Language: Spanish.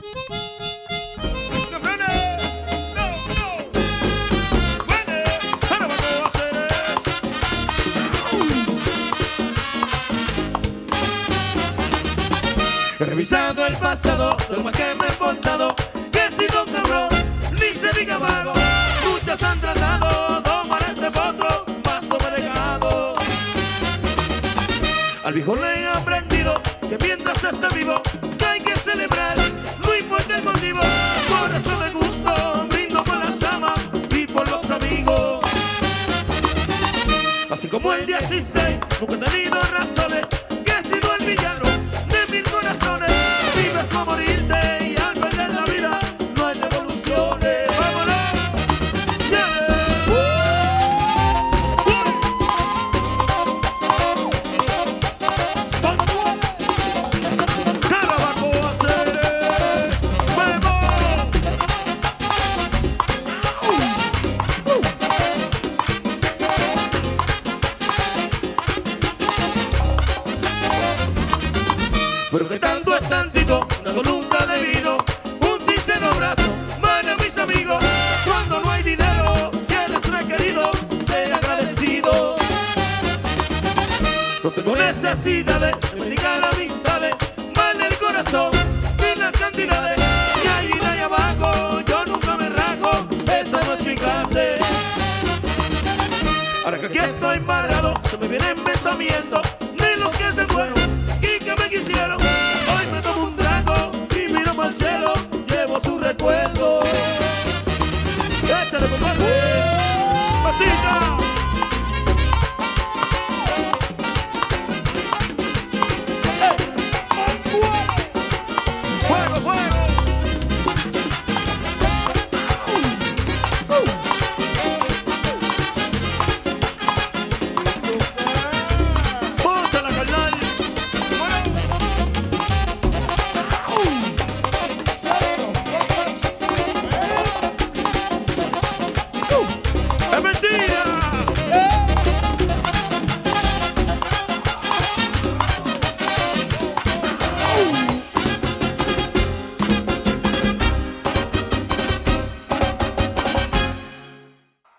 He revisado el pasado, lo más que me he portado, que he sido cabrón, ni se diga vago. Muchas han tratado, tomar este potro, más no me he dejado. Al viejo le he aprendido que mientras esté vivo, que hay que celebrar, no importa el motivo. Por eso me gusto, brindo por las amas y por los amigos. Así como el 16, nunca he tenido razones, que he sido el villano de mil corazones. Vives por morirte y al perder la vida no hay devoluciones. ¡Vámonos! ¡Yeah! ¡Carabaco Aceres! ¡Vamos! Pero que tanto es tantito, dado nunca debido, un sincero abrazo, mano a mis amigos. Cuando no hay dinero, tienes requerido, ser agradecido. No tengo necesidades de mendigar amistades, mal el corazón, ni las cantidades. Y allí de ahí abajo, yo nunca me rajo, esa no es mi clase. Ahora que aquí estoy embargado, se me vienen pensamientos